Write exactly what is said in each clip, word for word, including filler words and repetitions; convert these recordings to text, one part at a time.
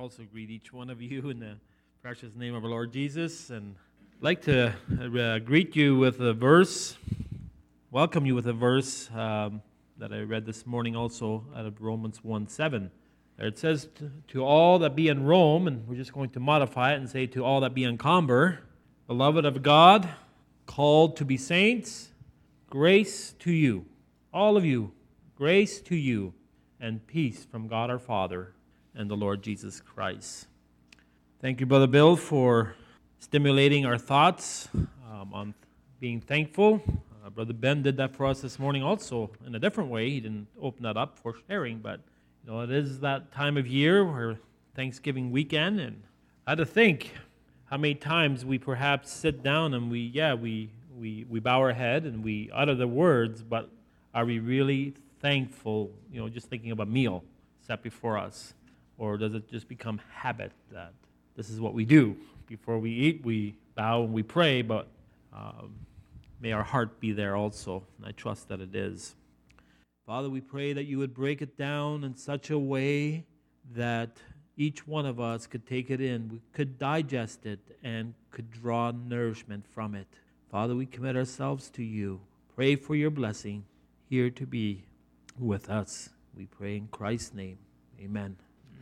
also greet each one of you in the precious name of our Lord Jesus, and I'd like to uh, greet you with a verse, welcome you with a verse um, that I read this morning also out of Romans one seven. There it says, to, to all that be in Rome, and we're just going to modify it and say to all that be in Comber, beloved of God, called to be saints, grace to you, all of you, grace to you, and peace from God our Father and the Lord Jesus Christ. Thank you, Brother Bill, for stimulating our thoughts um, on being thankful. Uh, Brother Ben did that for us this morning also in a different way. He didn't open that up for sharing, but you know, it is that time of year where Thanksgiving weekend, and I had to think how many times we perhaps sit down and we, yeah, we we we bow our head and we utter the words, but are we really thankful? You know, just thinking of a meal set before us. Or does it just become habit that this is what we do? Before we eat, we bow and we pray, but um, may our heart be there also, and I trust that it is. Father, we pray that you would break it down in such a way that each one of us could take it in, we could digest it, and could draw nourishment from it. Father, we commit ourselves to you. Pray for your blessing here to be with us. We pray in Christ's name. Amen.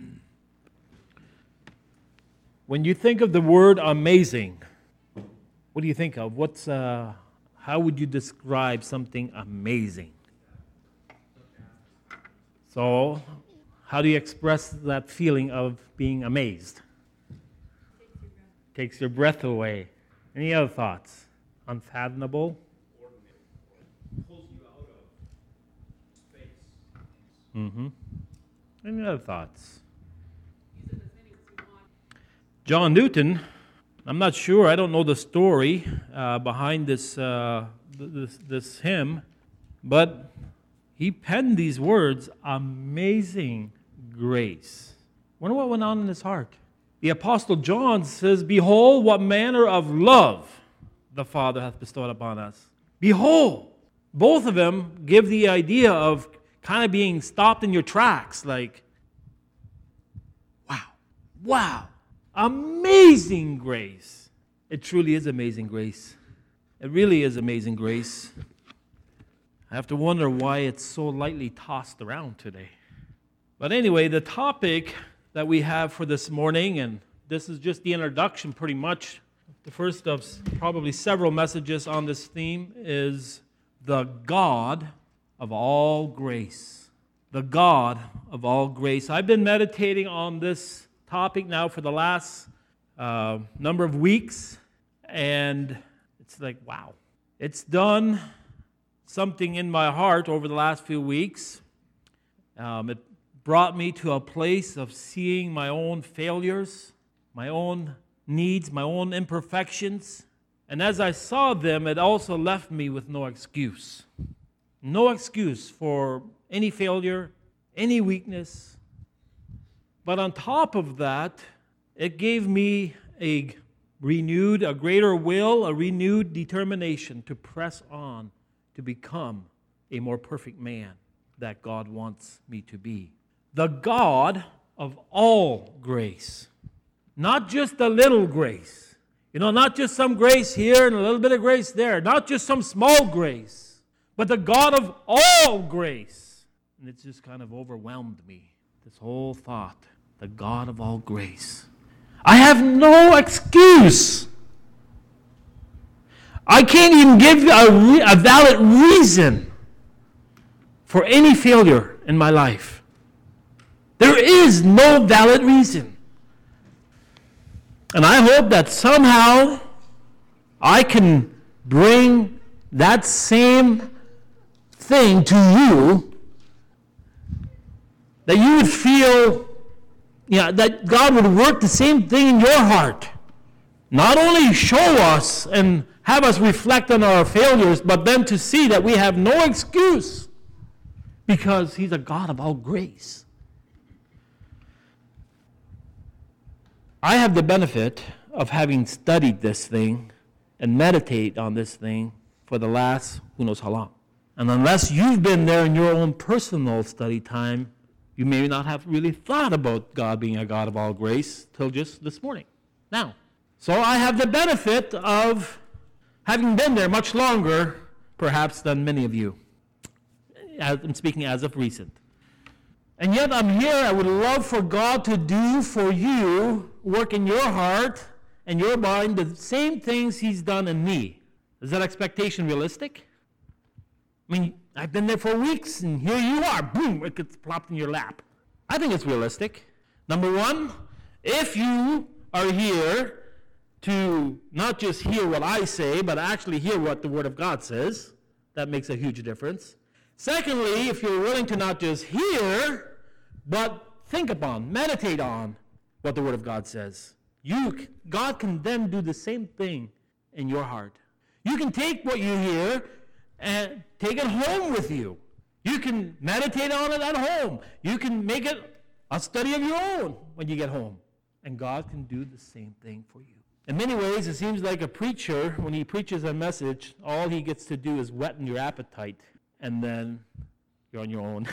When you think of the word amazing, what do you think of? What's uh, how would you describe something amazing? So, how do you express that feeling of being amazed? Takes your breath away. Any other thoughts? Unfathomable? Pulls you out of space. Mm-hmm. Any other thoughts? John Newton, I'm not sure, I don't know the story uh, behind this, uh, this this hymn, but he penned these words, amazing grace. Wonder what went on in his heart. The Apostle John says, behold, what manner of love the Father hath bestowed upon us. Behold. Both of them give the idea of kind of being stopped in your tracks, like, wow, wow. Amazing grace. It truly is amazing grace. It really is amazing grace. I have to wonder why it's so lightly tossed around today. But anyway, the topic that we have for this morning, and this is just the introduction pretty much, the first of probably several messages on this theme, is the God of all grace. The God of all grace. I've been meditating on this topic now for the last uh, number of weeks, and it's like, wow. It's done something in my heart over the last few weeks. Um, it brought me to a place of seeing my own failures, my own needs, my own imperfections, and as I saw them, it also left me with no excuse. No excuse for any failure, any weakness. But on top of that, it gave me a renewed, a greater will, a renewed determination to press on to become a more perfect man that God wants me to be. The God of all grace. Not just a little grace. You know, not just some grace here and a little bit of grace there. Not just some small grace. But the God of all grace. And it's just kind of overwhelmed me, this whole thought. The God of all grace. I have no excuse. I can't even give a, re- a valid reason for any failure in my life. There is no valid reason. And I hope that somehow I can bring that same thing to you, that you would feel, yeah, that God would work the same thing in your heart. Not only show us and have us reflect on our failures, but then to see that we have no excuse because He's a God of all grace. I have the benefit of having studied this thing and meditate on this thing for the last who knows how long. And unless you've been there in your own personal study time, You may not have really thought about God being a God of all grace till just this morning. Now, so I have the benefit of having been there much longer, perhaps, than many of you. I'm speaking as of recent. And yet I'm here. I would love for God to do for you, work in your heart and your mind, the same things He's done in me. Is that expectation realistic? I mean, I've been there for weeks, and here you are. Boom, it gets plopped in your lap. I think it's realistic. Number one, if you are here to not just hear what I say, but actually hear what the Word of God says, that makes a huge difference. Secondly, if you're willing to not just hear, but think upon, meditate on what the Word of God says, you, God can then do the same thing in your heart. You can take what you hear and take it home with you. You can meditate on it at home. You can make it a study of your own when you get home. And God can do the same thing for you. In many ways, it seems like a preacher, when he preaches a message, all he gets to do is whet your appetite, and then you're on your own.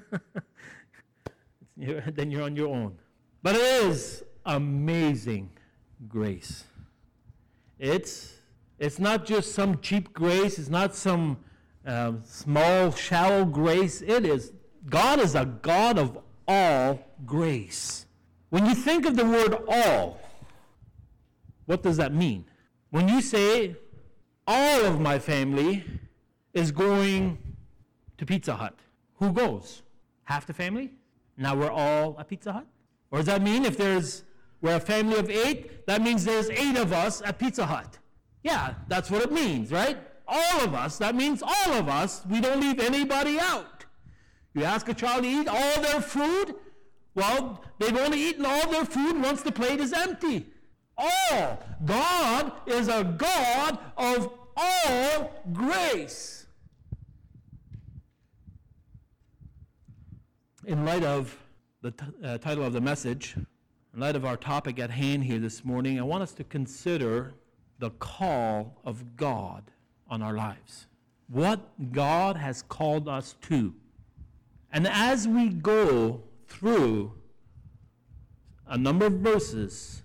Then you're on your own. But it is amazing grace. It's It's not just some cheap grace. It's not some uh, small, shallow grace. It is, God is a God of all grace. When you think of the word all, what does that mean? When you say, all of my family is going to Pizza Hut, who goes? Half the family? Now we're all at Pizza Hut? Or does that mean if there's, we're a family of eight, that means there's eight of us at Pizza Hut? Yeah, that's what it means, right? All of us, that means all of us. We don't leave anybody out. You ask a child to eat all their food, well, they've only eaten all their food once the plate is empty. All. God is a God of all grace. In light of the t- uh, title of the message, in light of our topic at hand here this morning, I want us to consider the call of God on our lives. What God has called us to. And as we go through a number of verses,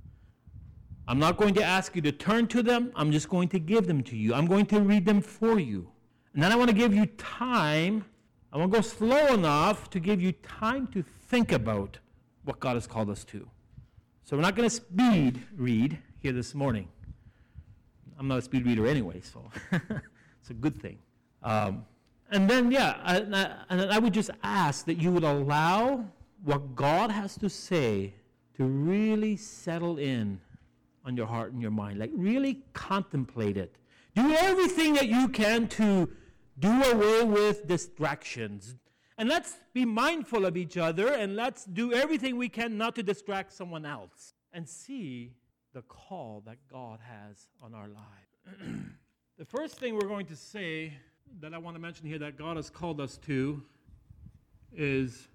I'm not going to ask you to turn to them. I'm just going to give them to you. I'm going to read them for you. And then I want to give you time. I want to go slow enough to give you time to think about what God has called us to. So we're not going to speed read here this morning. I'm not a speed reader anyway, so it's a good thing. Um, and then, yeah, I, and I would just ask that you would allow what God has to say to really settle in on your heart and your mind. Like, really contemplate it. Do everything that you can to do away with distractions. And let's be mindful of each other, and let's do everything we can not to distract someone else. And see the call that God has on our lives. The first thing we're going to say that I want to mention here that God has called us to is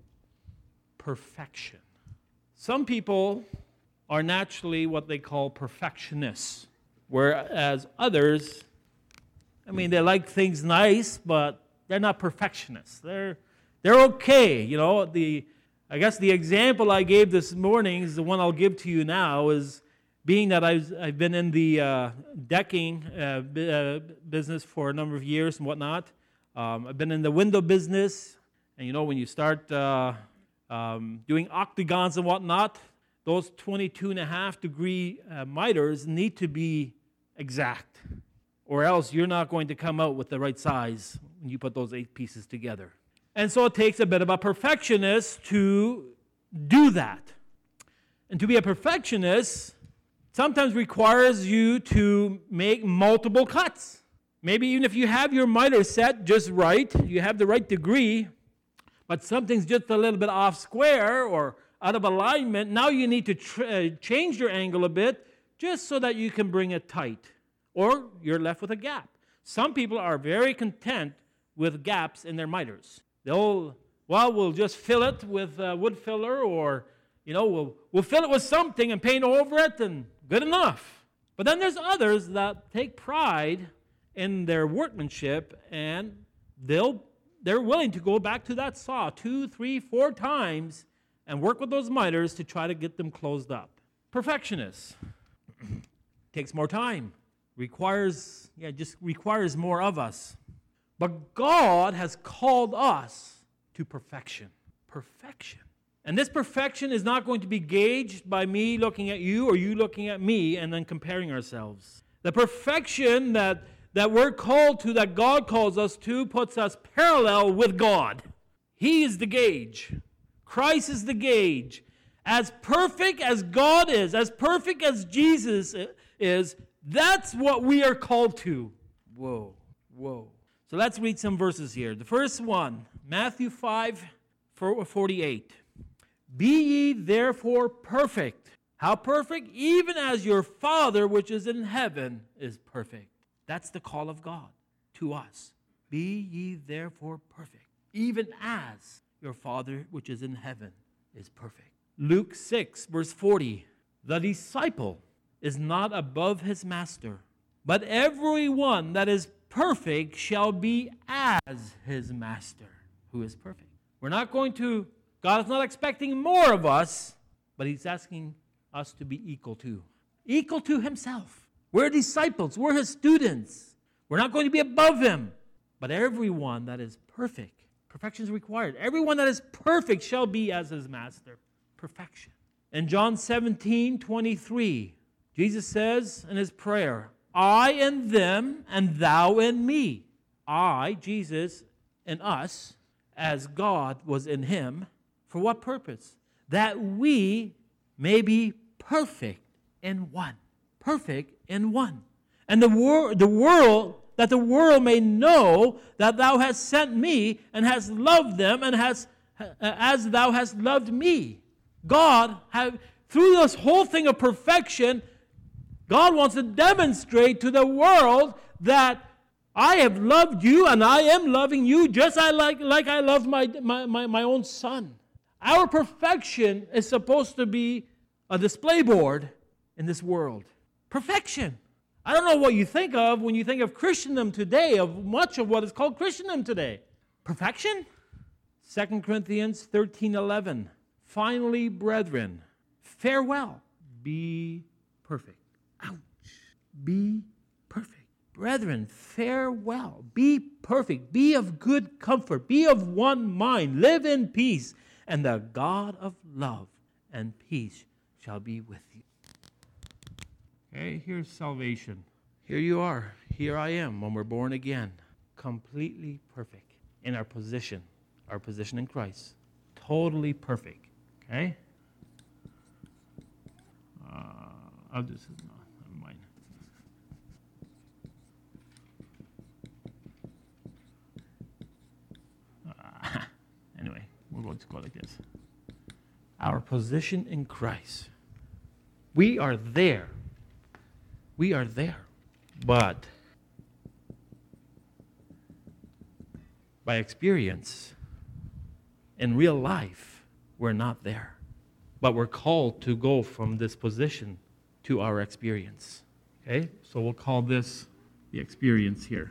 perfection. Some people are naturally what they call perfectionists, whereas others, I mean, they like things nice, but they're not perfectionists. They're they're okay, you know. The I guess the example I gave this morning is the one I'll give to you now, is being that I've, I've been in the uh, decking uh, b- uh, business for a number of years and whatnot. Um, I've been in the window business, and you know, when you start uh, um, doing octagons and whatnot, those twenty-two and a half degree uh, miters need to be exact, or else you're not going to come out with the right size when you put those eight pieces together. And so it takes a bit of a perfectionist to do that. And to be a perfectionist sometimes requires you to make multiple cuts. Maybe even if you have your miter set just right, you have the right degree, but something's just a little bit off square or out of alignment, now you need to tr- uh, change your angle a bit just so that you can bring it tight, or you're left with a gap. Some people are very content with gaps in their miters. They'll, well, we'll just fill it with uh, wood filler, or, you know, we'll, we'll fill it with something and paint over it, and good enough. But then there's others that take pride in their workmanship, and they'll they're willing to go back to that saw two, three, four times and work with those miters to try to get them closed up. Perfectionists. Takes more time. Requires, yeah, just requires more of us. But God has called us to perfection. Perfection. And this perfection is not going to be gauged by me looking at you or you looking at me and then comparing ourselves. The perfection that, that we're called to, that God calls us to, puts us parallel with God. He is the gauge. Christ is the gauge. As perfect as God is, as perfect as Jesus is, that's what we are called to. Whoa, whoa. So let's read some verses here. The first one, Matthew five forty-eight. Be ye therefore perfect. How perfect? Even as your Father which is in heaven is perfect. That's the call of God to us. Be ye therefore perfect. Even as your Father which is in heaven is perfect. Luke six verse forty. The disciple is not above his master, but every one that is perfect shall be as his master, who is perfect. We're not going to, God is not expecting more of us, but He's asking us to be equal to. Equal to Himself. We're disciples. We're His students. We're not going to be above Him. But everyone that is perfect, perfection is required. Everyone that is perfect shall be as His master. Perfection. In John seventeen twenty-three, Jesus says in His prayer, I in them and thou in me. I, Jesus, in us, as God was in Him. For what purpose? That we may be perfect in one. Perfect in one. And the, wor- the world, that the world may know that thou hast sent me and hast loved them and hast, uh, as thou hast loved me. God, have, through this whole thing of perfection, God wants to demonstrate to the world that I have loved you and I am loving you just like, like I love my, my, my, my own son. Our perfection is supposed to be a display board in this world. Perfection. I don't know what you think of when you think of Christendom today, of much of what is called Christendom today. Perfection? Second Corinthians thirteen eleven. Finally, brethren, farewell. Be perfect. Ouch. Be perfect. Brethren, farewell. Be perfect. Be of good comfort. Be of one mind. Live in peace. And the God of love and peace shall be with you. Okay, here's salvation. Here you are. Here I am when we're born again. Completely perfect in our position. Our position in Christ. Totally perfect. Okay? Uh, I'll just, no, never mind. Uh, anyway, we're going to go like this. Our position in Christ. We are there. We are there. But by experience, in real life, we're not there. But we're called to go from this position to our experience. Okay? So we'll call this the experience here.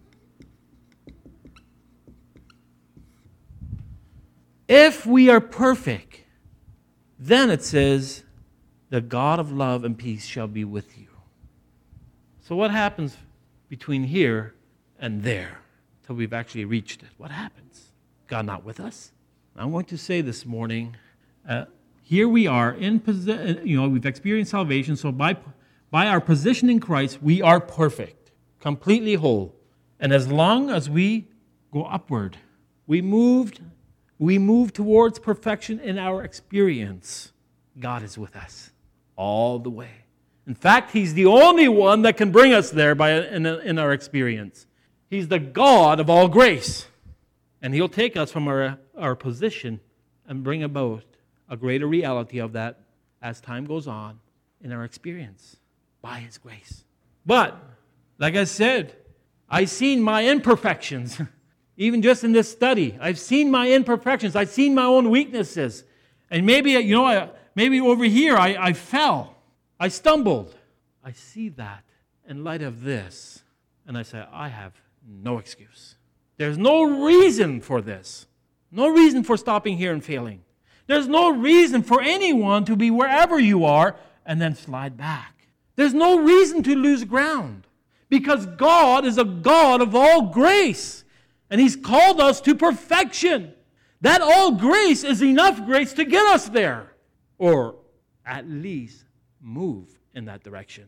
If we are perfect, then it says, the God of love and peace shall be with you. So what happens between here and there till we've actually reached it? What happens? God not with us? I'm going to say this morning, uh, here we are in position, you know, we've experienced salvation, so by, by our position in Christ, we are perfect, completely whole. And as long as we go upward, we moved, we move towards perfection in our experience, God is with us all the way. In fact, He's the only one that can bring us there by in, in our experience. He's the God of all grace. And He'll take us from our, our position and bring about a greater reality of that as time goes on in our experience by His grace. But, like I said, I've seen my imperfections. Even just in this study, I've seen my imperfections. I've seen my own weaknesses. And maybe, you know, I, maybe over here I, I fell. I stumbled. I see that in light of this. And I say, I have no excuse. There's no reason for this. No reason for stopping here and failing. There's no reason for anyone to be wherever you are and then slide back. There's no reason to lose ground because God is a God of all grace and He's called us to perfection. That all grace is enough grace to get us there or at least move in that direction.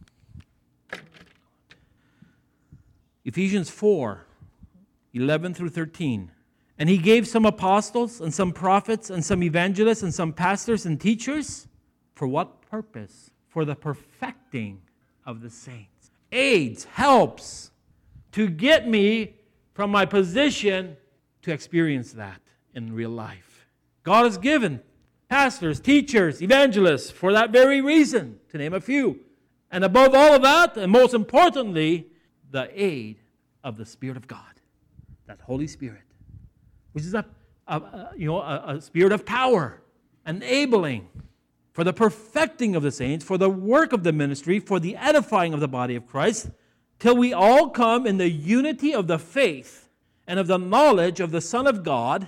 Ephesians four, eleven through thirteen. And He gave some apostles and some prophets and some evangelists and some pastors and teachers. For what purpose? For the perfecting of the saints. Aids, helps to get me from my position to experience that in real life. God has given pastors, teachers, evangelists for that very reason, to name a few. And above all of that, and most importantly, the aid of the Spirit of God, that Holy Spirit, which is a, a, a you know a, a spirit of power, enabling for the perfecting of the saints, for the work of the ministry, for the edifying of the body of Christ, till we all come in the unity of the faith and of the knowledge of the Son of God,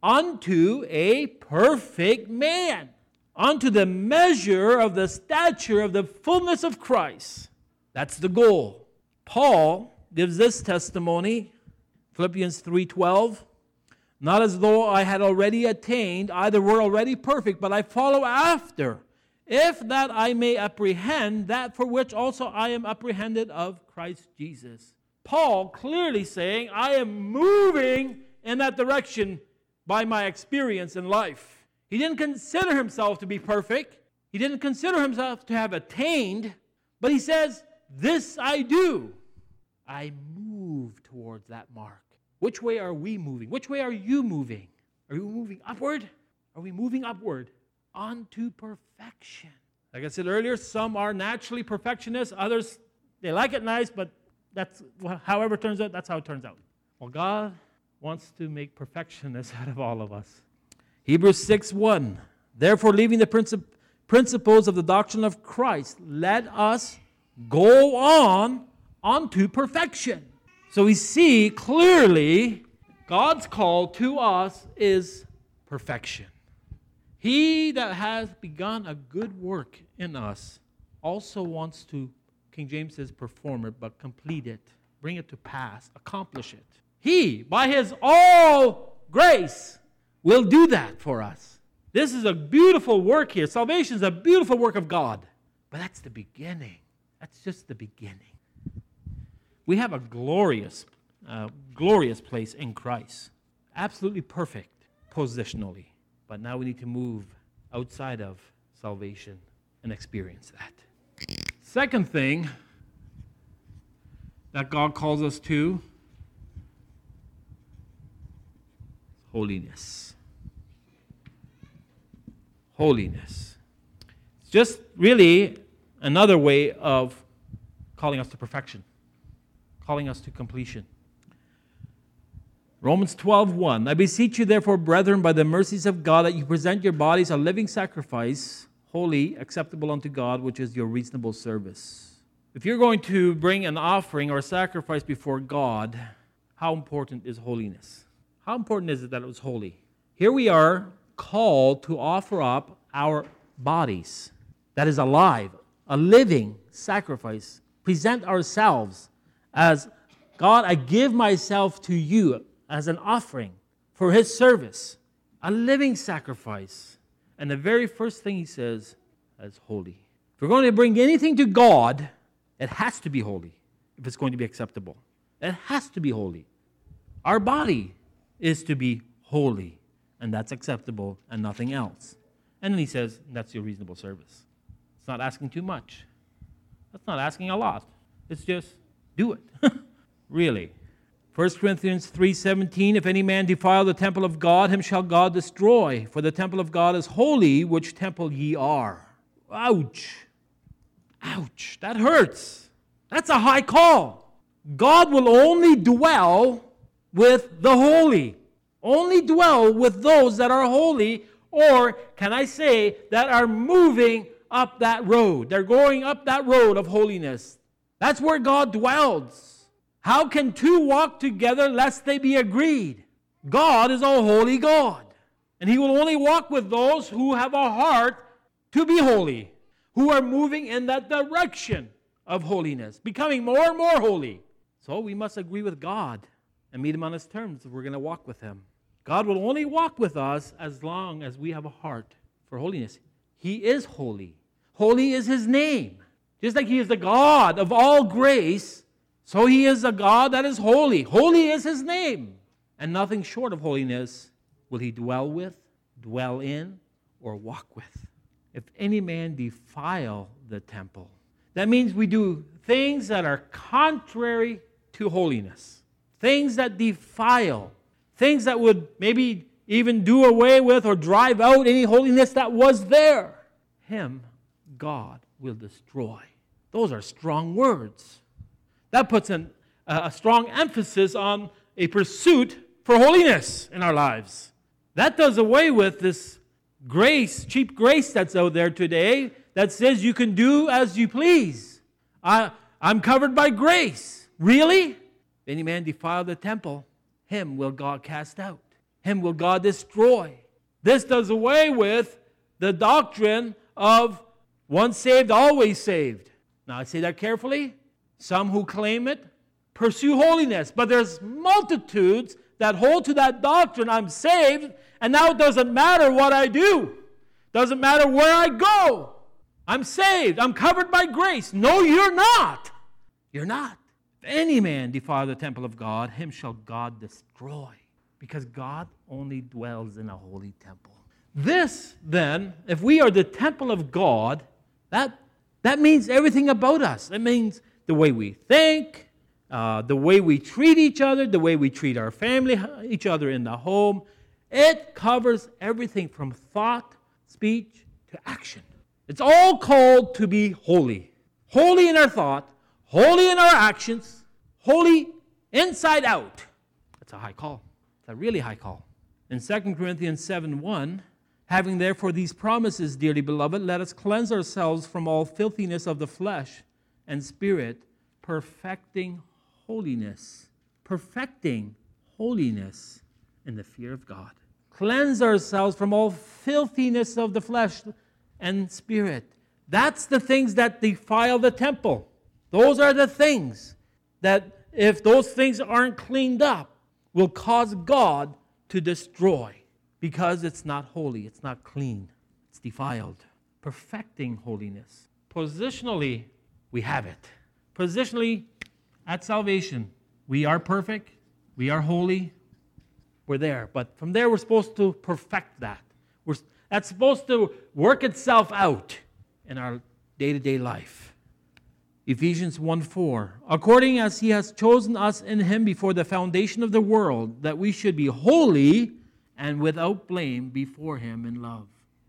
unto a perfect man, unto the measure of the stature of the fullness of Christ. That's the goal. Paul gives this testimony, Philippians three twelve. Not as though I had already attained, either were already perfect, but I follow after, if that I may apprehend that for which also I am apprehended of Christ Jesus. Paul clearly saying, I am moving in that direction by my experience in life. He didn't consider himself to be perfect. He didn't consider himself to have attained, but he says, this I do. I move towards that mark. Which way are we moving? Which way are you moving? Are you moving upward? Are we moving upward unto perfection? Like I said earlier, some are naturally perfectionists. Others, they like it nice, but that's however it turns out, that's how it turns out. Well, God wants to make perfectionists out of all of us. Hebrews six one. Therefore, leaving the princip- principles of the doctrine of Christ, let us go on unto perfection. So we see clearly God's call to us is perfection. He that has begun a good work in us also wants to, King James says, perform it, but complete it, bring it to pass, accomplish it. He, by His all grace, will do that for us. This is a beautiful work here. Salvation is a beautiful work of God. But that's the beginning. That's just the beginning. We have a glorious, uh, glorious place in Christ. Absolutely perfect positionally. But now we need to move outside of salvation and experience that. Second thing that God calls us to, holiness. Holiness. It's just really another way of calling us to perfection. Calling us to completion. Romans twelve one. I beseech you therefore, brethren, by the mercies of God, that you present your bodies a living sacrifice, holy, acceptable unto God, which is your reasonable service. If you're going to bring an offering or a sacrifice before God, how important is holiness? How important is it that it was holy? Here we are called to offer up our bodies. That is alive, a living sacrifice. Present ourselves as, God, I give myself to you as an offering for His service, a living sacrifice. And the very first thing He says is holy. If we're going to bring anything to God, it has to be holy if it's going to be acceptable. It has to be holy. Our body is to be holy, and that's acceptable and nothing else. And then He says, that's your reasonable service. It's not asking too much. That's not asking a lot. It's just do it. Really. First Corinthians three seventeen, if any man defile the temple of God, him shall God destroy. For the temple of God is holy, which temple ye are. Ouch. Ouch. That hurts. That's a high call. God will only dwell with the holy. Only dwell with those that are holy, or can I say that are moving up that road. They're going up that road of holiness. That's where God dwells. How can two walk together lest they be agreed? God is a holy God, and He will only walk with those who have a heart to be holy, who are moving in that direction of holiness, becoming more and more holy. So we must agree with God and meet Him on His terms if we're going to walk with Him. God will only walk with us as long as we have a heart for holiness. He is holy. Holy is His name. Just like He is the God of all grace, so He is a God that is holy. Holy is His name. And nothing short of holiness will He dwell with, dwell in, or walk with. If any man defile the temple, that means we do things that are contrary to holiness. Things that defile. Things that would maybe even do away with or drive out any holiness that was there. Him, God will destroy. Those are strong words. That puts an, uh, a strong emphasis on a pursuit for holiness in our lives. That does away with this grace, cheap grace that's out there today that says you can do as you please. I, I'm covered by grace. Really? If any man defile the temple, him will God cast out. Him will God destroy. This does away with the doctrine of once saved, always saved. Now I say that carefully. Some who claim it pursue holiness, but there's multitudes that hold to that doctrine. I'm saved, and now it doesn't matter what I do. Doesn't matter where I go. I'm saved. I'm covered by grace. No, you're not. You're not. If any man defile the temple of God, him shall God destroy, because God only dwells in a holy temple. This, then, if we are the temple of God, that, that means everything about us. It means the way we think, uh, the way we treat each other, the way we treat our family, each other in the home. It covers everything from thought, speech, to action. It's all called to be holy. Holy in our thought, holy in our actions, holy inside out. That's a high call. It's a really high call. In Second Corinthians seven one, having therefore these promises, dearly beloved, let us cleanse ourselves from all filthiness of the flesh and spirit, perfecting holiness. Perfecting holiness in the fear of God. Cleanse ourselves from all filthiness of the flesh and spirit. That's the things that defile the temple. Those are the things that, if those things aren't cleaned up, will cause God to destroy, because it's not holy, it's not clean, it's defiled. Perfecting holiness. Positionally, we have it. Positionally, at salvation, we are perfect, we are holy, we're there. But from there, we're supposed to perfect that. We're, that's supposed to work itself out in our day-to-day life. Ephesians one four, according as He has chosen us in Him before the foundation of the world, that we should be holy and without blame before Him in love.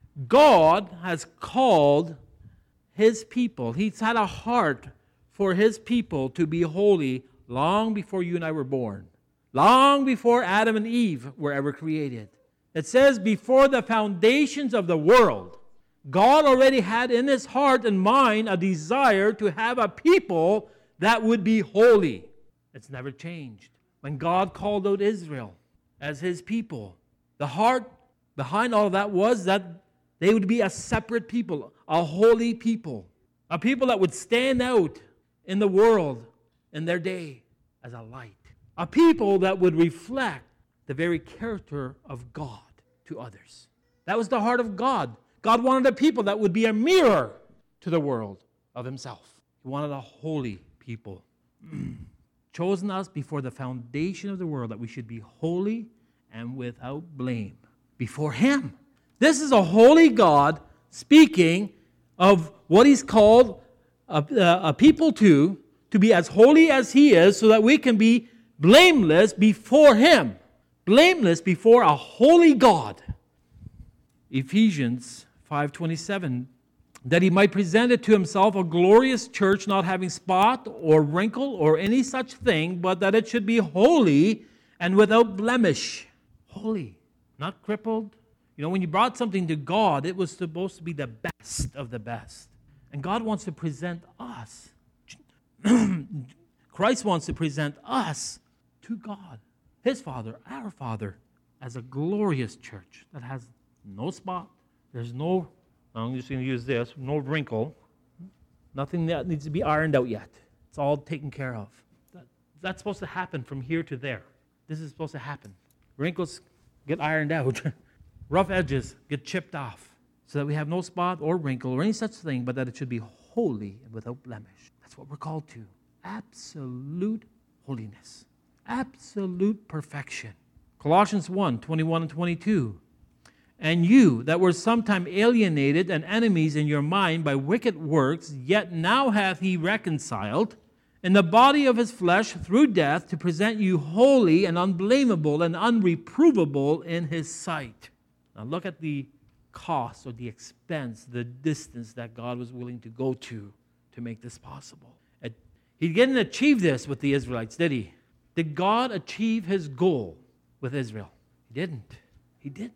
God has called His people. He's had a heart for His people to be holy long before you and I were born. Long before Adam and Eve were ever created. It says before the foundations of the world, God already had in His heart and mind a desire to have a people that would be holy. It's never changed. When God called out Israel as His people, the heart behind all of that was that they would be a separate people, a holy people, a people that would stand out in the world in their day as a light, a people that would reflect the very character of God to others. That was the heart of God. God wanted a people that would be a mirror to the world of Himself. He wanted a holy people. Chosen us before the foundation of the world that we should be holy and without blame before Him. This is a holy God speaking of what He's called a, a people to, to be as holy as He is, so that we can be blameless before Him. Blameless before a holy God. Ephesians five twenty-seven, that He might present it to Himself a glorious church, not having spot or wrinkle or any such thing, but that it should be holy and without blemish. Holy, not crippled. You know, when you brought something to God, it was supposed to be the best of the best. And God wants to present us Christ wants to present us to God, His Father, our Father, as a glorious church that has no spot. There's no, I'm just going to use this, no wrinkle. Nothing that needs to be ironed out yet. It's all taken care of. That, that's supposed to happen from here to there. This is supposed to happen. Wrinkles get ironed out. Rough edges get chipped off so that we have no spot or wrinkle or any such thing, but that it should be holy and without blemish. That's what we're called to. Absolute holiness. Absolute perfection. Colossians one, twenty-one and twenty-two. And you that were sometime alienated and enemies in your mind by wicked works, yet now hath he reconciled in the body of his flesh through death to present you holy and unblameable and unreprovable in his sight. Now look at the cost or the expense, the distance that God was willing to go to to make this possible. He didn't achieve this with the Israelites, did he? Did God achieve his goal with Israel? He didn't. He didn't.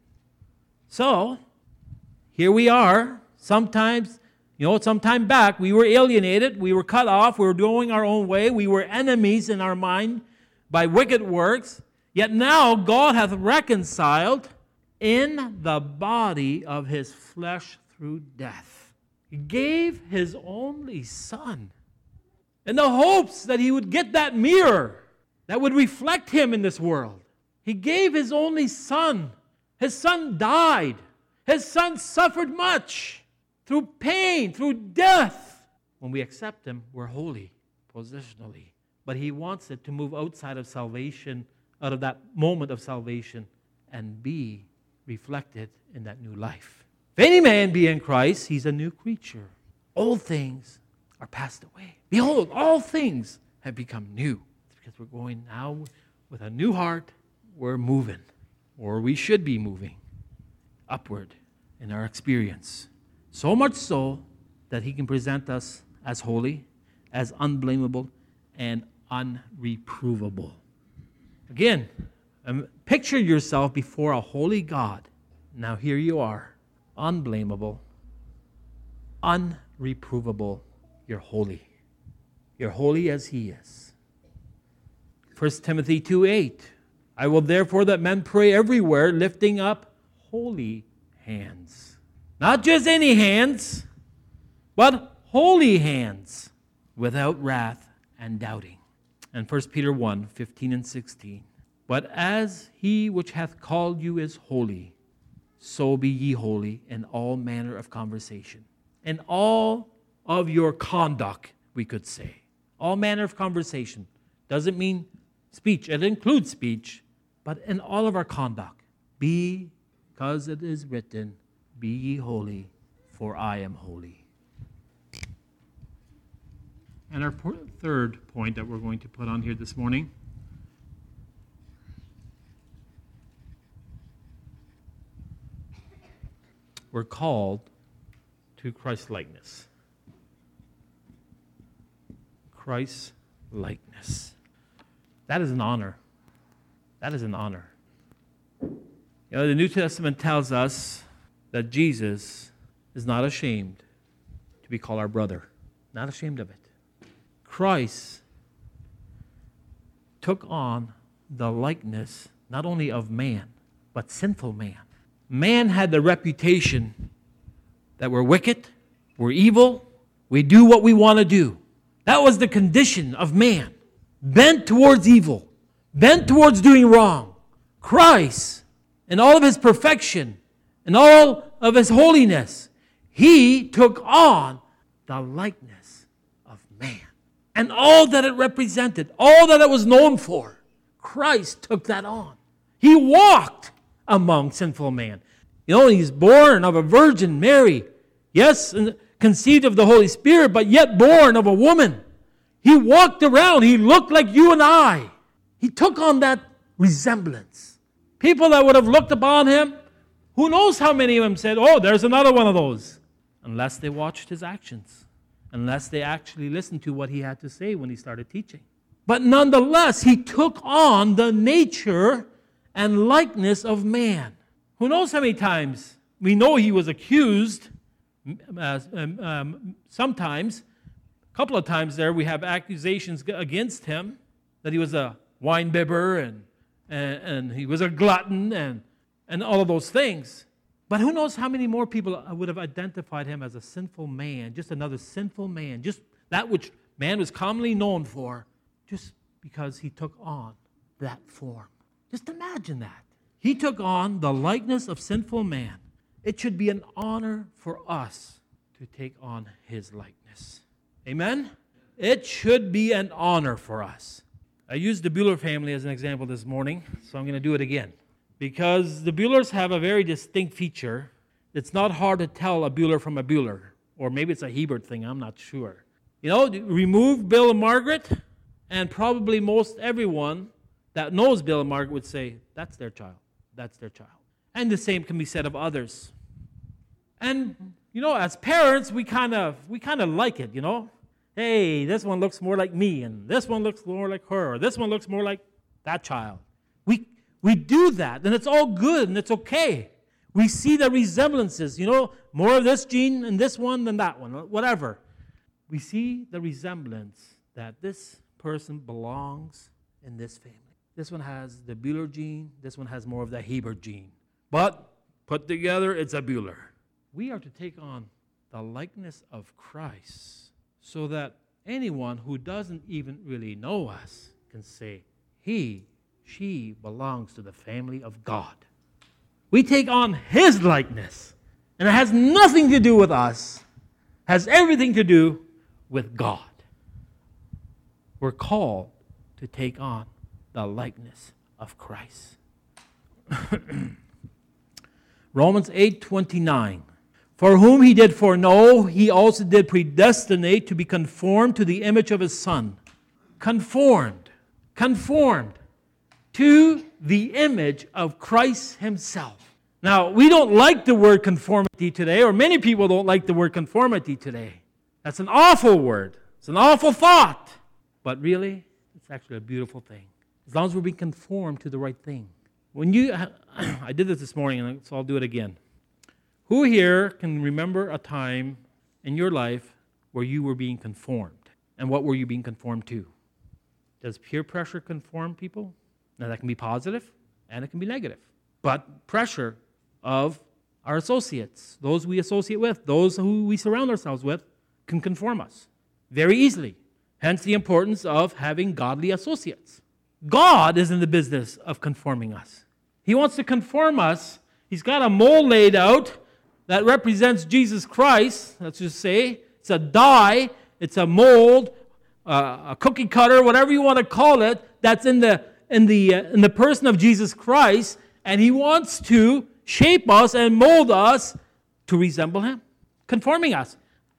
So, here we are. Sometimes, you know, sometime back, we were alienated, we were cut off, we were going our own way, we were enemies in our mind by wicked works. Yet now God hath reconciled in the body of his flesh through death. He gave his only Son in the hopes that he would get that mirror that would reflect him in this world. He gave his only Son. His Son died. His Son suffered much through pain, through death. When we accept him, we're holy positionally. But he wants it to move outside of salvation, out of that moment of salvation, and be reflected in that new life. If any man be in Christ, he's a new creature. Old things are passed away. Behold, all things have become new. It's because we're going now with a new heart. We're moving, or we should be moving upward in our experience. So much so that he can present us as holy, as unblameable, and unreprovable. Again, um, picture yourself before a holy God. Now here you are, unblameable, unreprovable. You're holy. You're holy as he is. First Timothy two eight. I will therefore that men pray everywhere, lifting up holy hands. Not just any hands, but holy hands, without wrath and doubting. And First Peter one fifteen and sixteen. But as he which hath called you is holy, so be ye holy in all manner of conversation. In all of your conduct, we could say. All manner of conversation. Doesn't mean speech. It includes speech. But in all of our conduct, be, because it is written, be ye holy, for I am holy. And our third point that we're going to put on here this morning, we're called to Christ-likeness. Christ-likeness. That is an honor. That is an honor. You know, the New Testament tells us that Jesus is not ashamed to be called our brother. Not ashamed of it. Christ took on the likeness not only of man, but sinful man. Man had the reputation that we're wicked, we're evil, we do what we want to do. That was the condition of man, bent towards evil, bent towards doing wrong. Christ, in all of his perfection, in all of his holiness, he took on the likeness of man. And all that it represented, all that it was known for, Christ took that on. He walked among sinful man. You know, he's born of a virgin, Mary. Yes, conceived of the Holy Spirit, but yet born of a woman. He walked around. He looked like you and I. He took on that resemblance. People that would have looked upon him, who knows how many of them said, oh, there's another one of those. Unless they watched his actions. Unless they actually listened to what he had to say when he started teaching. But nonetheless, he took on the nature and likeness of man. Who knows how many times we know he was accused, uh, um, um, sometimes, A couple of times there we have accusations against him that he was a wine bibber and, and, and he was a glutton and, and all of those things. But who knows how many more people would have identified him as a sinful man, just another sinful man, just that which man was commonly known for, just because he took on that form. Just imagine that. He took on the likeness of sinful man. It should be an honor for us to take on his likeness. Amen? It should be an honor for us. I used the Bueller family as an example this morning, so I'm going to do it again. Because the Buellers have a very distinct feature. It's not hard to tell a Bueller from a Bueller. Or maybe it's a Hebert thing, I'm not sure. You know, remove Bill and Margaret, and probably most everyone that knows Bill and Margaret would say, that's their child. That's their child. And the same can be said of others. And, you know, as parents, we kind of we kind of like it, you know. Hey, this one looks more like me, and this one looks more like her, or this one looks more like that child. We we do that, and it's all good, and it's okay. We see the resemblances, you know, more of this gene in this one than that one, whatever. We see the resemblance that this person belongs in this family. This one has the Bueller gene, this one has more of the Hebert gene. But put together, it's a Bueller. We are to take on the likeness of Christ, so that anyone who doesn't even really know us can say, he, she belongs to the family of God. We take on his likeness. And it has nothing to do with us. It has everything to do with God. We're called to take on the likeness of Christ. Romans eight twenty-nine. For whom he did foreknow, he also did predestinate to be conformed to the image of his Son. Conformed. Conformed to the image of Christ himself. Now, we don't like the word conformity today, or many people don't like the word conformity today. That's an awful word. It's an awful thought. But really, it's actually a beautiful thing. As long as we're being conformed to the right thing. When you, I did this this morning, so I'll do it again. Who here can remember a time in your life where you were being conformed? And what were you being conformed to? Does peer pressure conform people? Now that can be positive and it can be negative. But pressure of our associates, those we associate with, those who we surround ourselves with, can conform us very easily. Hence the importance of having godly associates. God is in the business of conforming us. He wants to conform us. He's got a mold laid out that represents Jesus Christ. Let's just say it's a die, it's a mold, uh, a cookie cutter, whatever you want to call it. That's in the in the uh, in the person of Jesus Christ, and He wants to shape us and mold us to resemble Him, conforming us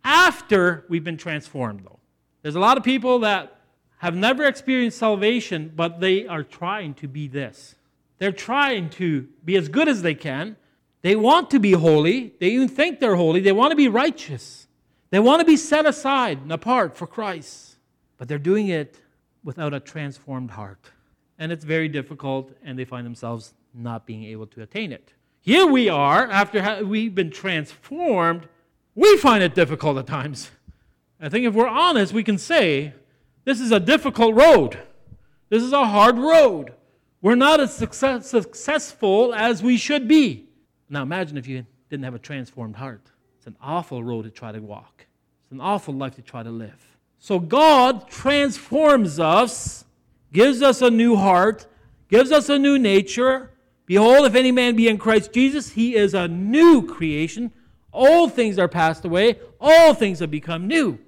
after we've been transformed. Though there's a lot of people that have never experienced salvation, but they are trying to be this. They're trying to be as good as they can. They want to be holy. They even think they're holy. They want to be righteous. They want to be set aside and apart for Christ. But they're doing it without a transformed heart. And it's very difficult, and they find themselves not being able to attain it. Here we are, after we've been transformed, we find it difficult at times. I think if we're honest, we can say, this is a difficult road. This is a hard road. We're not as success, successful as we should be. Now imagine if you didn't have a transformed heart. It's an awful road to try to walk. It's an awful life to try to live. So God transforms us, gives us a new heart, gives us a new nature. Behold, if any man be in Christ Jesus, he is a new creation. All things are passed away. All things have become new.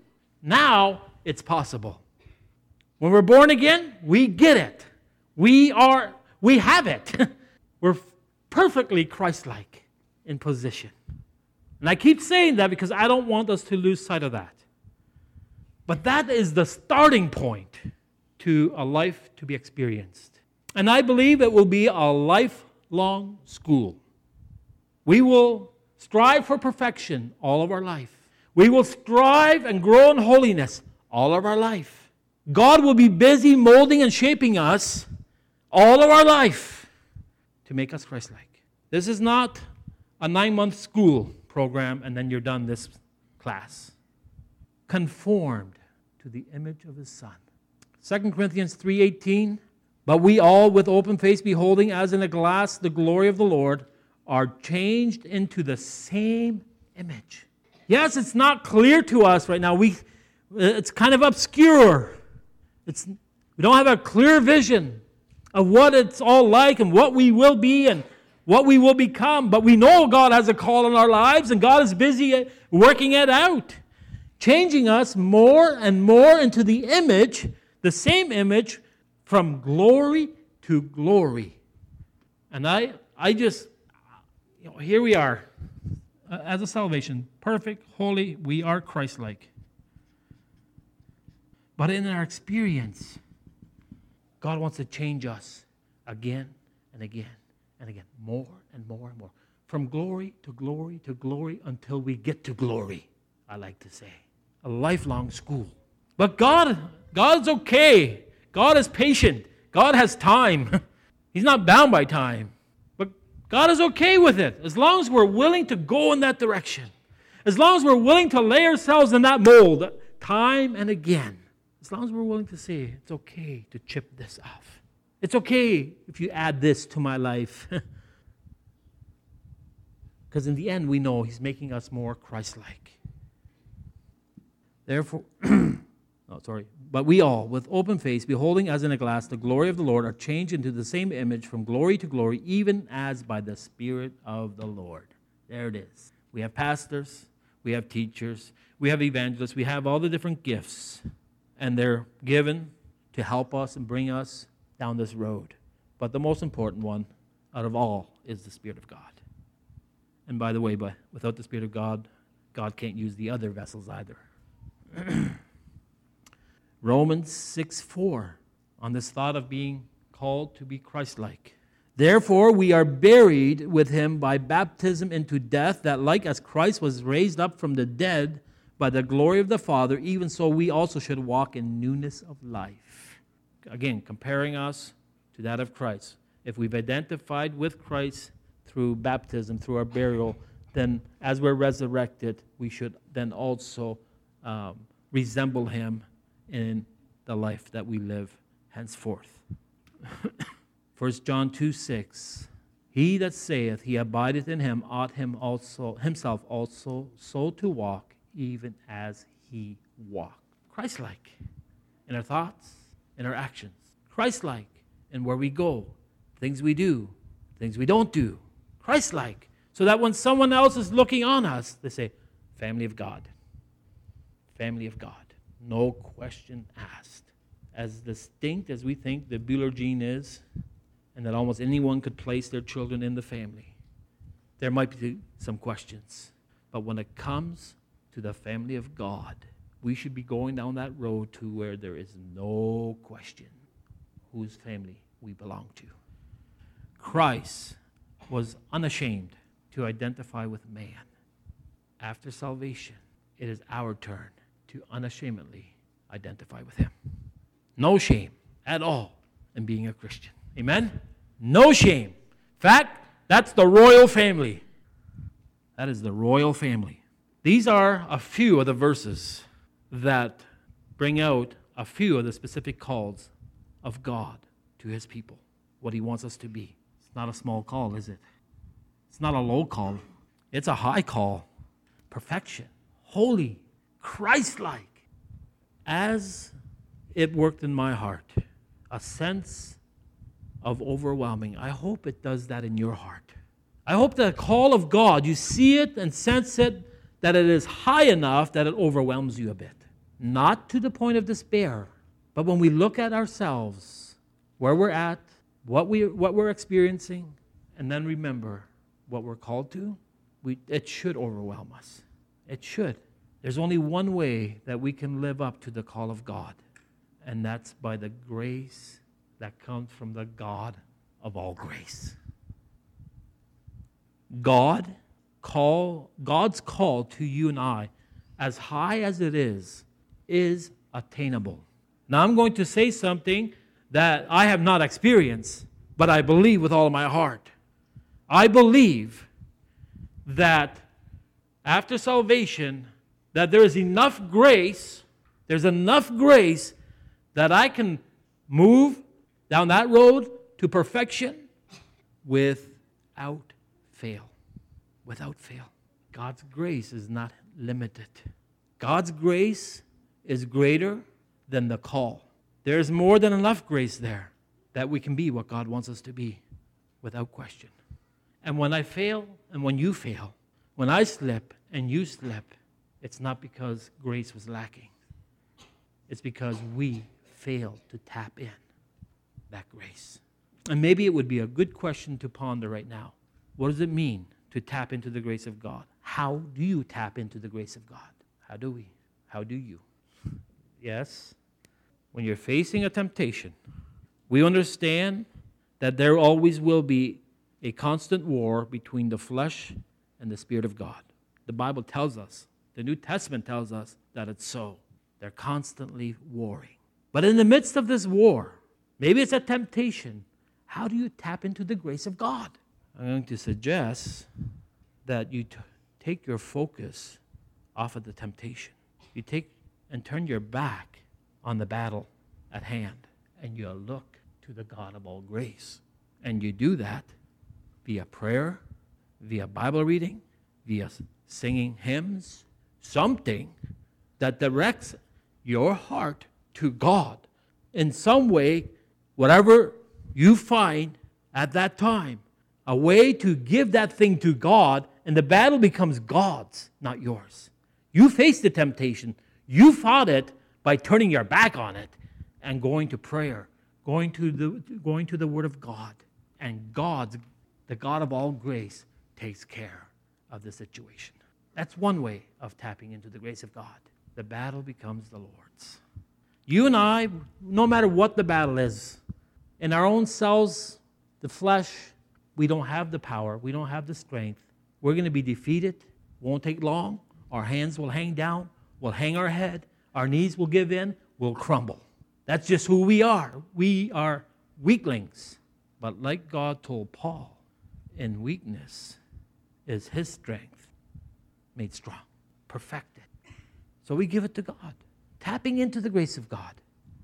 Now it's possible. When we're born again, we get it. We are, we have it. We're perfectly Christ-like in position. And I keep saying that because I don't want us to lose sight of that. But that is the starting point to a life to be experienced. And I believe it will be a lifelong school. We will strive for perfection all of our life. We will strive and grow in holiness all of our life. God will be busy molding and shaping us all of our life to make us Christ-like. This is not a nine-month school program and then you're done this class. Conformed to the image of His Son. Second Corinthians three eighteen, but we all with open face beholding as in a glass the glory of the Lord are changed into the same image. Yes, it's not clear to us right now. We, it's kind of obscure. It's, we don't have a clear vision of what it's all like and what we will be and what we will become. But we know God has a call in our lives, and God is busy working it out, changing us more and more into the image, the same image, from glory to glory. And I, I just, you know, here we are, uh, as a salvation, perfect, holy, we are Christ-like. But in our experience, God wants to change us again and again and again, more and more and more. From glory to glory to glory until we get to glory, I like to say. A lifelong school. But God, God's okay. God is patient. God has time. He's not bound by time. But God is okay with it as long as we're willing to go in that direction. As long as we're willing to lay ourselves in that mold time and again. As long as we're willing to say, it's okay to chip this off. It's okay if you add this to my life. Because in the end, we know He's making us more Christ-like. Therefore, oh, sorry. But we all, with open face, beholding as in a glass the glory of the Lord, are changed into the same image from glory to glory, even as by the Spirit of the Lord. There it is. We have pastors, we have teachers, we have evangelists, we have all the different gifts. And they're given to help us and bring us down this road. But the most important one out of all is the Spirit of God. And by the way, but without the Spirit of God, God can't use the other vessels either. Romans six four, on this thought of being called to be Christ-like. Therefore, we are buried with Him by baptism into death, that like as Christ was raised up from the dead by the glory of the Father, even so we also should walk in newness of life. Again, comparing us to that of Christ. If we've identified with Christ through baptism, through our burial, then as we're resurrected, we should then also um, resemble Him in the life that we live henceforth. First John two six, he that saith he abideth in Him ought him also himself also so to walk, even as He walked. Christ-like in our thoughts, in our actions. Christ-like in where we go, things we do, things we don't do. Christ-like, so that when someone else is looking on us, they say, family of God. Family of God. No question asked. As distinct as we think the Bueller gene is, and that almost anyone could place their children in the family, there might be some questions. But when it comes to the family of God, we should be going down that road to where there is no question whose family we belong to. Christ was unashamed to identify with man. After salvation, it is our turn to unashamedly identify with Him. No shame at all in being a Christian. Amen? No shame. In fact, that's the royal family. That is the royal family. These are a few of the verses that bring out a few of the specific calls of God to His people, what He wants us to be. It's not a small call, is it? It's not a low call. It's a high call. Perfection, holy, Christ-like. As it worked in my heart, a sense of overwhelming. I hope it does that in your heart. I hope the call of God, you see it and sense it, that it is high enough that it overwhelms you a bit. Not to the point of despair, but when we look at ourselves, where we're at, what, we, what we're experiencing, and then remember what we're called to, we, it should overwhelm us. It should. There's only one way that we can live up to the call of God, and that's by the grace that comes from the God of all grace. God call, God's call to you and I, as high as it is, is attainable. Now I'm going to say something that I have not experienced, but I believe with all of my heart. I believe that after salvation, that there is enough grace There's enough grace that I can move down that road to perfection without fail. Without fail. God's grace is not limited. God's grace is greater than the call. There's more than enough grace there that we can be what God wants us to be, without question. And when I fail, and when you fail, when I slip and you slip, it's not because grace was lacking. It's because we failed to tap in that grace. And maybe it would be a good question to ponder right now. What does it mean to tap into the grace of God? How do you tap into the grace of God? How do we? How do you? Yes, when you're facing a temptation, we understand that there always will be a constant war between the flesh and the Spirit of God. The Bible tells us, the New Testament tells us that it's so. They're constantly warring. But in the midst of this war, maybe it's a temptation. How do you tap into the grace of God? I'm going to suggest that you t- take your focus off of the temptation. You take and turn your back on the battle at hand, and you look to the God of all grace. And you do that via prayer, via Bible reading, via singing hymns, something that directs your heart to God. In some way, whatever you find at that time, a way to give that thing to God, and the battle becomes God's, not yours. You faced the temptation. You fought it by turning your back on it and going to prayer, going to the, going to the Word of God. And God's, the God of all grace, takes care of the situation. That's one way of tapping into the grace of God. The battle becomes the Lord's. You and I, no matter what the battle is, in our own selves, the flesh, we don't have the power. We don't have the strength. We're going to be defeated. Won't take long. Our hands will hang down. We'll hang our head. Our knees will give in. We'll crumble. That's just who we are. We are weaklings. But like God told Paul, in weakness is his strength made strong, perfected. So we give it to God, tapping into the grace of God.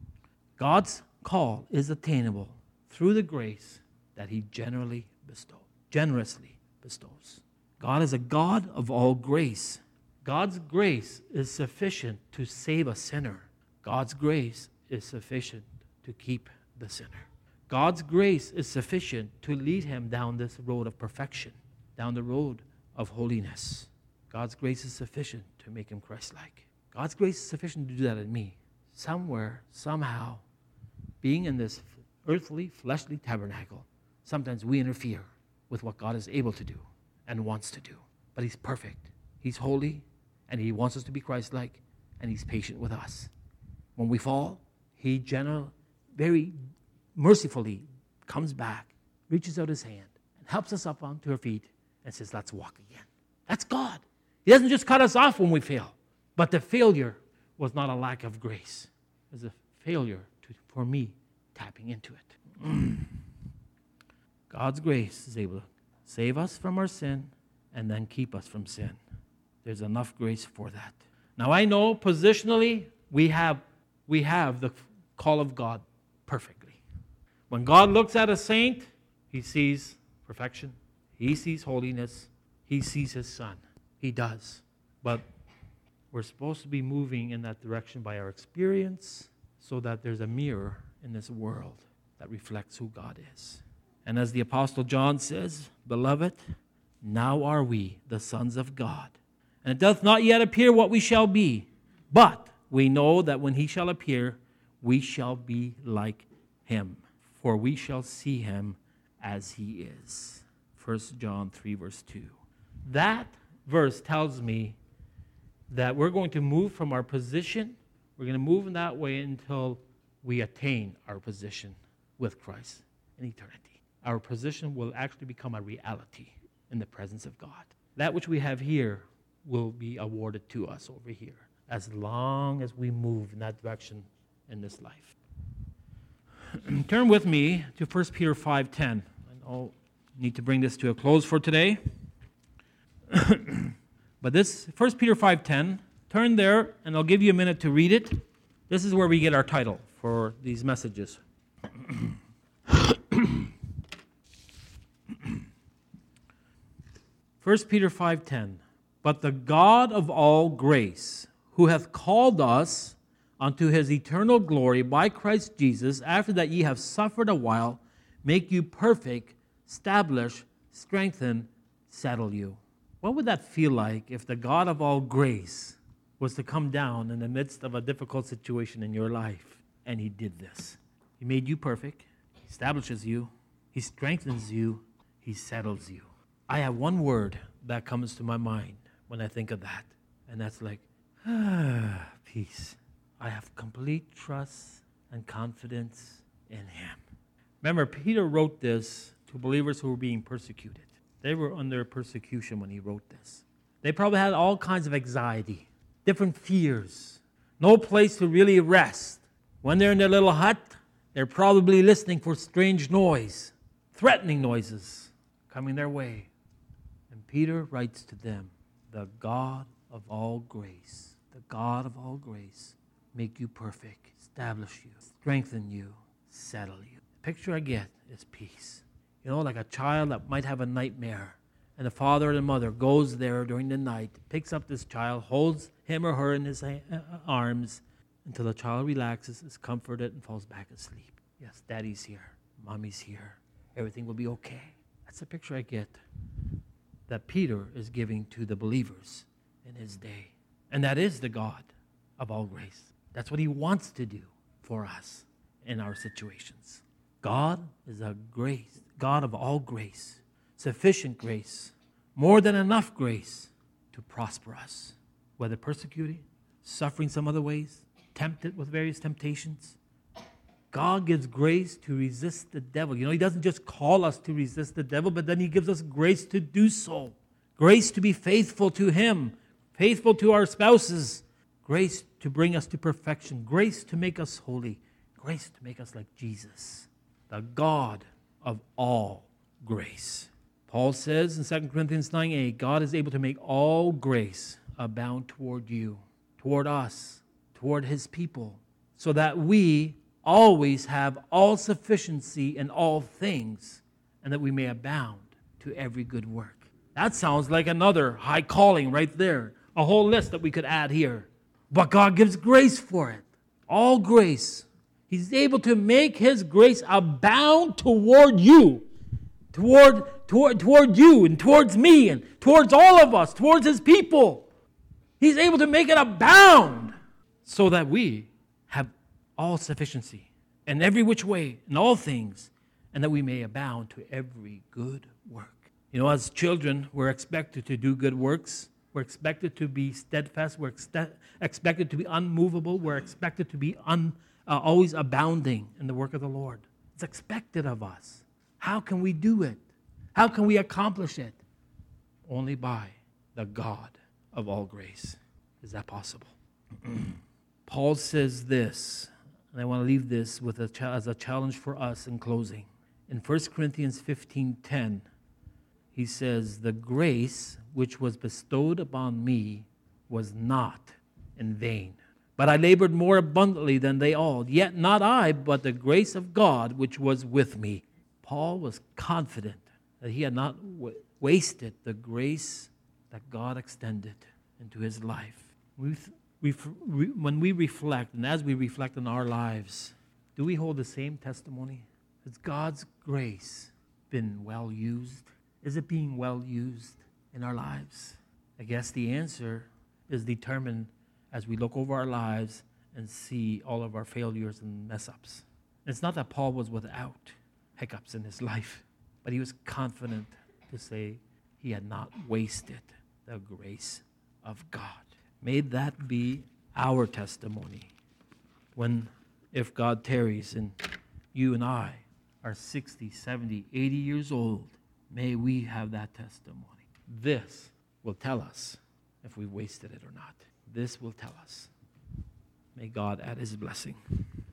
God's call is attainable through the grace that he generally bestows, generously bestows. God is a God of all grace. God's grace is sufficient to save a sinner. God's grace is sufficient to keep the sinner. God's grace is sufficient to lead him down this road of perfection, down the road of holiness. God's grace is sufficient to make him Christ-like. God's grace is sufficient to do that in me. Somewhere, somehow, being in this earthly, fleshly tabernacle, sometimes we interfere with what God is able to do and wants to do. But he's perfect. He's holy, and he wants us to be Christ-like, and he's patient with us. When we fall, he generally, very mercifully comes back, reaches out his hand, and helps us up onto our feet and says, let's walk again. That's God. He doesn't just cut us off when we fail. But the failure was not a lack of grace. It was a failure to, for me tapping into it. God's grace is able to save us from our sin and then keep us from sin. There's enough grace for that. Now I know positionally we have we have the call of God perfectly. When God looks at a saint, he sees perfection. He sees holiness. He sees his son. He does. But we're supposed to be moving in that direction by our experience so that there's a mirror in this world that reflects who God is. And as the Apostle John says, beloved, now are we the sons of God. And it doth not yet appear what we shall be, but we know that when he shall appear, we shall be like him, for we shall see him as he is. First John three, verse two. That verse tells me that we're going to move from our position, we're going to move in that way until we attain our position with Christ in eternity. Our position will actually become a reality in the presence of God. That which we have here will be awarded to us over here as long as we move in that direction in this life. Turn with me to First Peter five ten. I know I need to bring this to a close for today. But this First Peter five ten, turn there and I'll give you a minute to read it. This is where we get our title for these messages. First Peter five ten. But the God of all grace, who hath called us unto his eternal glory by Christ Jesus, after that ye have suffered a while, make you perfect, establish, strengthen, settle you. What would that feel like if the God of all grace was to come down in the midst of a difficult situation in your life? And he did this. He made you perfect. He establishes you. He strengthens you. He settles you. I have one word that comes to my mind when I think of that. And that's like, ah, peace. I have complete trust and confidence in him. Remember, Peter wrote this to believers who were being persecuted. They were under persecution when he wrote this. They probably had all kinds of anxiety, different fears, no place to really rest. When they're in their little hut, they're probably listening for strange noise, threatening noises coming their way. And Peter writes to them, the God of all grace, the God of all grace, make you perfect, establish you, strengthen you, settle you. The picture I get is peace. You know, like a child that might have a nightmare, and the father or the mother goes there during the night, picks up this child, holds him or her in his arms until the child relaxes, is comforted, and falls back asleep. Yes, daddy's here, mommy's here, everything will be okay. That's the picture I get that Peter is giving to the believers in his day. And that is the God of all grace. That's what he wants to do for us in our situations. God is a grace, God of all grace, sufficient grace, more than enough grace to prosper us, whether persecuted, suffering some other ways, tempted with various temptations. God gives grace to resist the devil. You know, he doesn't just call us to resist the devil, but then he gives us grace to do so. Grace to be faithful to him, faithful to our spouses, grace to bring us to perfection, grace to make us holy, grace to make us like Jesus, the God of all grace. Paul says in Second Corinthians nine eight, God is able to make all grace abound toward you, toward us, toward his people, so that we always have all sufficiency in all things, and that we may abound to every good work. That sounds like another high calling right there, a whole list that we could add here. But God gives grace for it, all grace. He's able to make his grace abound toward you, toward, toward, toward you and towards me and towards all of us, towards his people. He's able to make it abound so that we have all sufficiency in every which way, in all things, and that we may abound to every good work. You know, as children, we're expected to do good works. We're expected to be steadfast. We're ex- expected to be unmovable. We're expected to be un, uh, always abounding in the work of the Lord. It's expected of us. How can we do it? How can we accomplish it? Only by the God of all grace. Is that possible? Paul says this, and I want to leave this with a cha- as a challenge for us in closing. In First Corinthians fifteen ten, he says, the grace which was bestowed upon me was not in vain. But I labored more abundantly than they all. Yet not I, but the grace of God which was with me. Paul was confident that he had not w- wasted the grace that God extended into his life. We, we, we, when we reflect, and as we reflect on our lives, do we hold the same testimony? Has God's grace been well used? Is it being well used in our lives? I guess the answer is determined as we look over our lives and see all of our failures and mess-ups. It's not that Paul was without hiccups in his life, but he was confident to say he had not wasted the grace of God. May that be our testimony when, if God tarries and you and I are sixty, seventy, eighty years old, may we have that testimony. This will tell us if we wasted it or not. This will tell us. May God add his blessing.